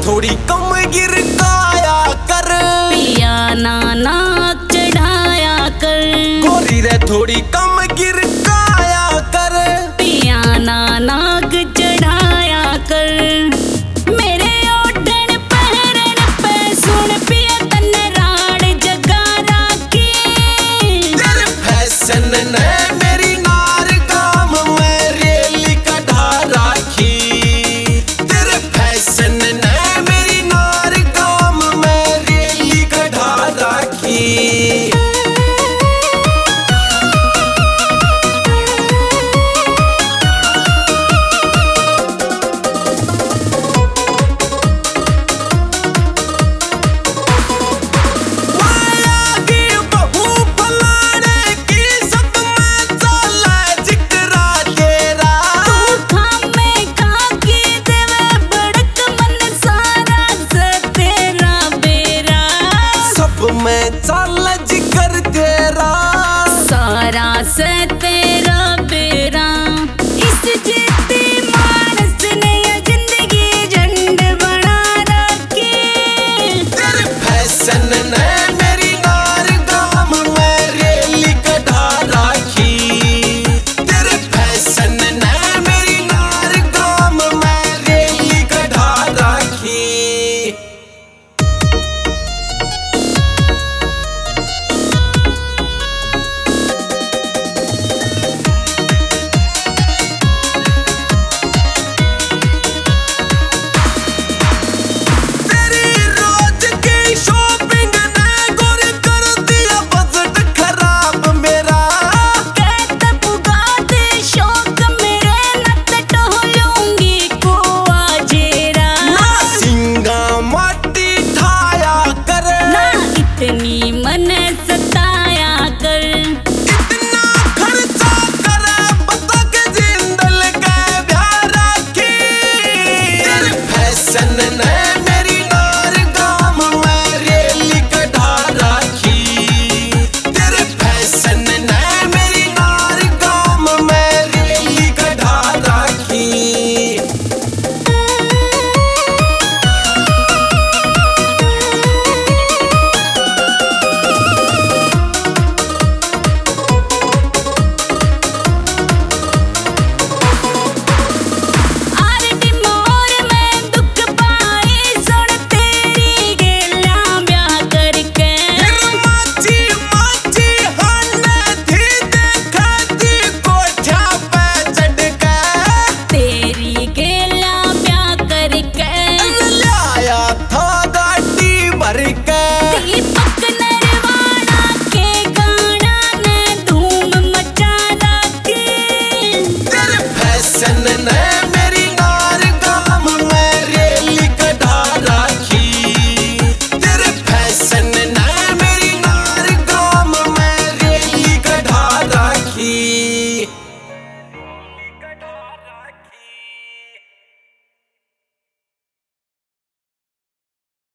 थोड़ी कम गिरकाया कर, पिया नाना चढ़ाया कर। गोरी रे थोड़ी कम गिरकाया कर, पिया नाना चढ़ाया कर। मेरे ओढ़न पहरन पे सुन पिया तन्ने राड़ जगा राखी। तेरे फैशन ने मेरी नार गाम में रेली कढ़ा राखी। तेरे फैशन ने मेरी नार गाम में रेली कढ़ा राखी। मैं चल जिगर तेरा सारा से तेरा बेरा। इस जिद्दी मानस ने ये जिंदगी झंड बना रखी। तेरे फैशन ने मेरी नार गाम में रेली कढ़ा राखी। तेरे फैशन ने मेरी नार गाम में रेली कढ़ा राखी। इतनी